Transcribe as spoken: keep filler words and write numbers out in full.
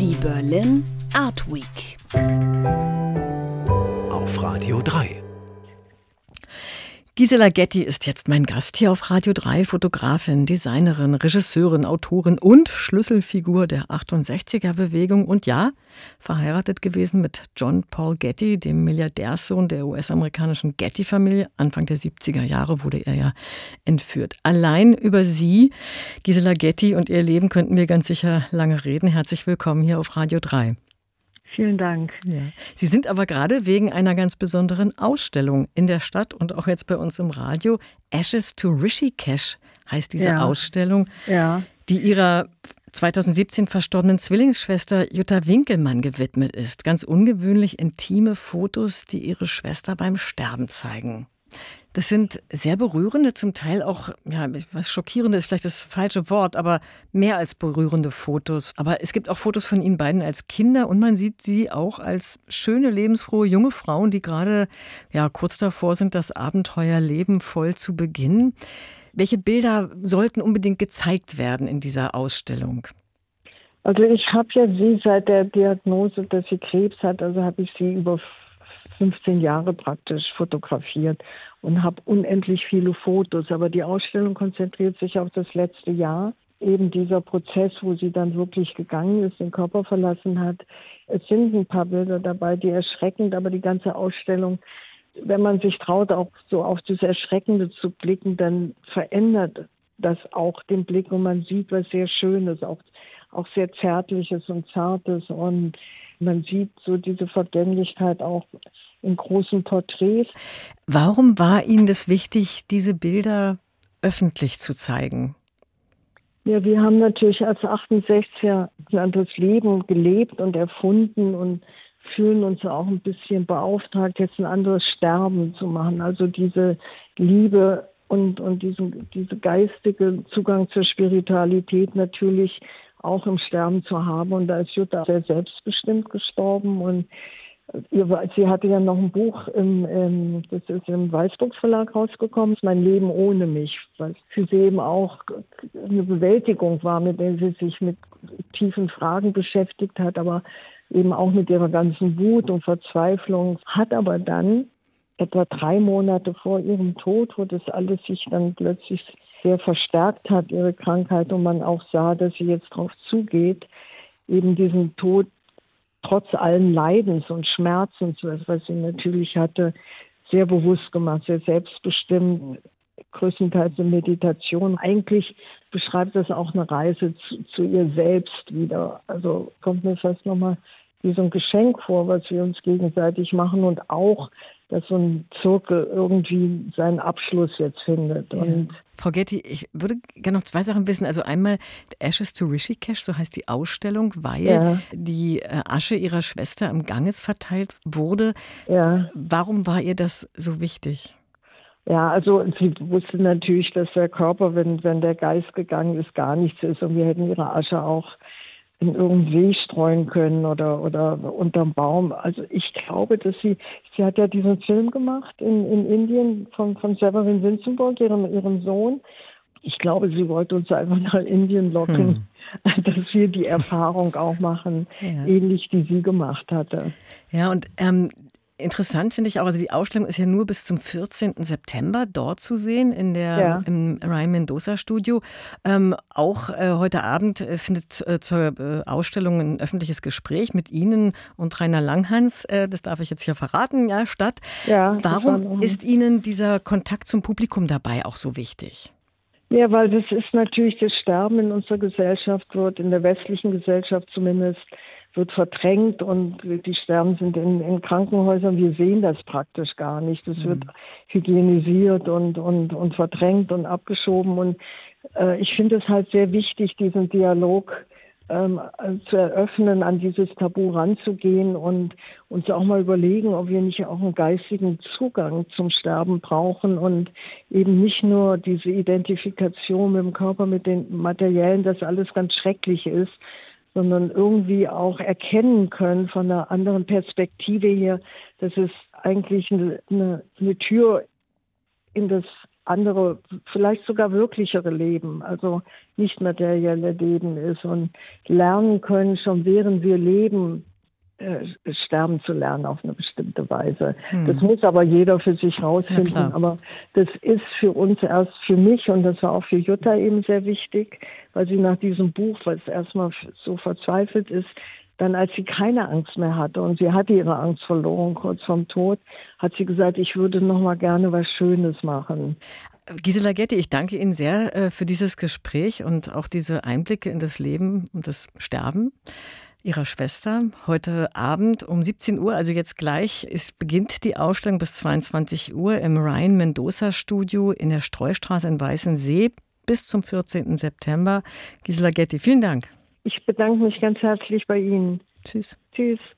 Die Berlin Art Week auf Radio drei. Gisela Getty ist jetzt mein Gast hier auf Radio drei, Fotografin, Designerin, Regisseurin, Autorin und Schlüsselfigur der achtundsechziger-Bewegung und ja, verheiratet gewesen mit John Paul Getty, dem Milliardärssohn der U S-amerikanischen Getty-Familie. Anfang der siebziger Jahre wurde er ja entführt. Allein über sie, Gisela Getty und ihr Leben könnten wir ganz sicher lange reden. Herzlich willkommen hier auf Radio drei. Vielen Dank. Ja. Sie sind aber gerade wegen einer ganz besonderen Ausstellung in der Stadt und auch jetzt bei uns im Radio. Ashes to Rishikesh heißt diese ja. Ausstellung, ja. die ihrer zweitausendsiebzehn verstorbenen Zwillingsschwester Jutta Winkelmann gewidmet ist. Ganz ungewöhnlich intime Fotos, die ihre Schwester beim Sterben zeigen. Das sind sehr berührende, zum Teil auch, ja, was schockierende ist vielleicht das falsche Wort, aber mehr als berührende Fotos. Aber es gibt auch Fotos von Ihnen beiden als Kinder und man sieht sie auch als schöne, lebensfrohe junge Frauen, die gerade ja, kurz davor sind, das Abenteuerleben voll zu beginnen. Welche Bilder sollten unbedingt gezeigt werden in dieser Ausstellung? Also ich habe ja sie seit der Diagnose, dass sie Krebs hat, also habe ich sie über fünfzehn Jahre praktisch fotografiert und habe unendlich viele Fotos. Aber die Ausstellung konzentriert sich auf das letzte Jahr. Eben dieser Prozess, wo sie dann wirklich gegangen ist, den Körper verlassen hat. Es sind ein paar Bilder dabei, die erschreckend, aber die ganze Ausstellung, wenn man sich traut, auch so auf das Erschreckende zu blicken, dann verändert das auch den Blick und man sieht was sehr Schönes, auch, auch sehr Zärtliches und Zartes und man sieht so diese Vergänglichkeit auch in großen Porträts. Warum war Ihnen das wichtig, diese Bilder öffentlich zu zeigen? Ja, wir haben natürlich als achtundsechziger ein anderes Leben gelebt und erfunden und fühlen uns auch ein bisschen beauftragt, jetzt ein anderes Sterben zu machen. Also diese Liebe und, und diesen, diese geistige Zugang zur Spiritualität natürlich auch im Sterben zu haben. Und da ist Jutta sehr selbstbestimmt gestorben. Und sie hatte ja noch ein Buch, im, im, das ist im Weißbuch Verlag rausgekommen, Mein Leben ohne mich, was für sie eben auch eine Bewältigung war, mit der sie sich mit tiefen Fragen beschäftigt hat, aber eben auch mit ihrer ganzen Wut und Verzweiflung. Hat aber dann etwa drei Monate vor ihrem Tod, wo das alles sich dann plötzlich sehr verstärkt hat, ihre Krankheit, und man auch sah, dass sie jetzt drauf zugeht, eben diesen Tod trotz allen Leidens und Schmerzens, was sie natürlich hatte, sehr bewusst gemacht, sehr selbstbestimmt, größtenteils in Meditation. Eigentlich beschreibt das auch eine Reise zu, zu ihr selbst wieder. Also kommt mir fast nochmal wie so ein Geschenk vor, was wir uns gegenseitig machen und auch, dass so ein Zirkel irgendwie seinen Abschluss jetzt findet. Ja. Und Frau Getty, ich würde gerne noch zwei Sachen wissen. Also einmal Ashes to Rishikesh, so heißt die Ausstellung, weil ja. die Asche ihrer Schwester im Ganges verteilt wurde. Ja. Warum war ihr das so wichtig? Ja, also sie wusste natürlich, dass der Körper, wenn, wenn der Geist gegangen ist, gar nichts ist. Und wir hätten ihre Asche auch in irgendeinen See streuen können oder, oder unterm Baum. Also ich glaube, dass sie, sie hat ja diesen Film gemacht in, in Indien von, von Severin Vinzenburg, ihrem, ihrem Sohn. Ich glaube, sie wollte uns einfach nach Indien locken, hm. dass wir die Erfahrung auch machen, ja. ähnlich wie sie gemacht hatte. Ja, und ähm, interessant finde ich auch, also die Ausstellung ist ja nur bis zum vierzehnten September dort zu sehen in der, ja. im Ryan Mendoza Studio. Ähm, auch äh, heute Abend äh, findet äh, zur äh, Ausstellung ein öffentliches Gespräch mit Ihnen und Rainer Langhans, äh, das darf ich jetzt hier verraten, ja, statt. Ja, Warum ist Ihnen dieser Kontakt zum Publikum dabei auch so wichtig? Ja, weil das ist natürlich, das Sterben in unserer Gesellschaft wird, in der westlichen Gesellschaft zumindest, wird verdrängt und die Sterben sind in, in Krankenhäusern. Wir sehen das praktisch gar nicht. Das mhm. wird hygienisiert und, und, und verdrängt und abgeschoben. Und äh, ich finde es halt sehr wichtig, diesen Dialog ähm, zu eröffnen, an dieses Tabu ranzugehen und uns auch mal überlegen, ob wir nicht auch einen geistigen Zugang zum Sterben brauchen und eben nicht nur diese Identifikation mit dem Körper, mit den Materiellen, das alles ganz schrecklich ist, sondern irgendwie auch erkennen können von einer anderen Perspektive hier, dass es eigentlich eine, eine, eine Tür in das andere, vielleicht sogar wirklichere Leben, also nicht materielle Leben ist und lernen können, schon während wir leben, äh, sterben zu lernen auf eine bestimmte Weise. Hm. Das muss aber jeder für sich rausfinden, aber das ist für uns erst, für mich und das war auch für Jutta eben sehr wichtig, weil sie nach diesem Buch, was erstmal so verzweifelt ist, dann als sie keine Angst mehr hatte und sie hatte ihre Angst verloren kurz vorm Tod, hat sie gesagt, ich würde noch mal gerne was Schönes machen. Gisela Getty, ich danke Ihnen sehr äh, für dieses Gespräch und auch diese Einblicke in das Leben und das Sterben Ihrer Schwester. Heute Abend um siebzehn Uhr, also jetzt gleich, ist, beginnt die Ausstellung bis zweiundzwanzig Uhr im Ryan Mendoza Studio in der Streustraße in Weißensee bis zum vierzehnten September. Gisela Getty, vielen Dank. Ich bedanke mich ganz herzlich bei Ihnen. Tschüss. Tschüss.